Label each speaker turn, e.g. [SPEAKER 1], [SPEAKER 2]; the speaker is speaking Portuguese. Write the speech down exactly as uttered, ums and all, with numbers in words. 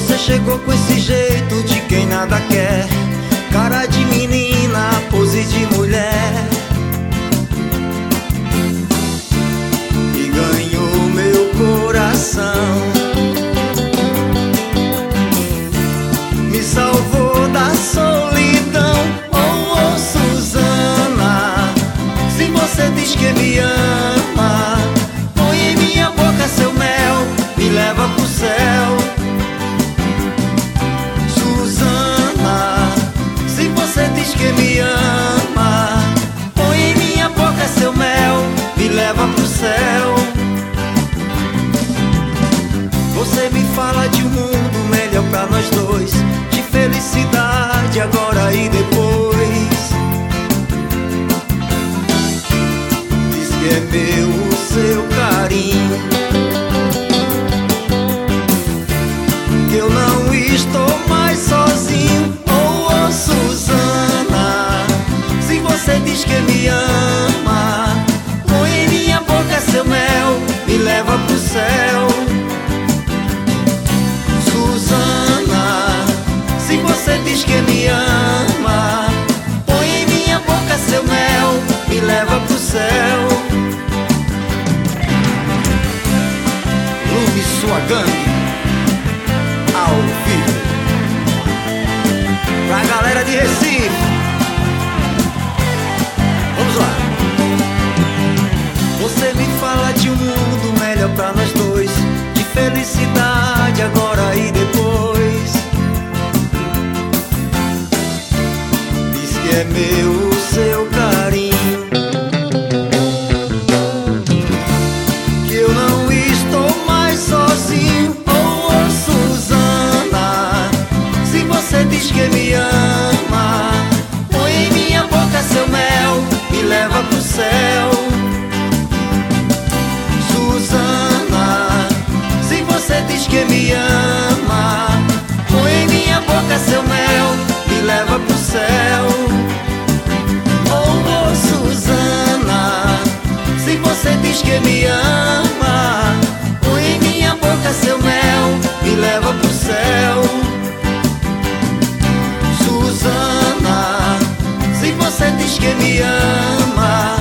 [SPEAKER 1] Você chegou com esse jeito de quem nada quer, cara de menina, pose de mulher, e ganhou meu coração. Me salvou da solidão. Oh, oh, Susana, se você diz que me ama, põe em minha boca seu mel, me leva pro céu. Susana, se você diz que me ama, põe em minha boca seu mel, me leva pro céu. Você me fala de um mundo melhor pra nós dois, de felicidade agora e depois. Diz que é meu o seu carinho, que eu não estou mais sozinho. Oh, oh, Susana, se você diz que me ama, põe em minha boca seu mel, me leva pro céu. Susana, se você diz que me ama, põe em minha boca seu mel, me leva pro céu. Lume sua gangue, ao vivo, pra galera de Recife. Vamos lá. Você me fala de um mundo melhor pra nós dois, de felicidade agora e depois. Diz que é meu o seu carinho, que eu não estou mais sozinho. Oh, oh, Susana, se você diz que me ama, põe em minha boca seu mel, me leva pro céu. Susana, se você diz que me ama, põe em minha boca seu mel, me leva pro céu. Oh, oh, Susana, se você diz que me ama, põe em minha boca seu mel, me leva pro céu. Susana, se você diz que me ama,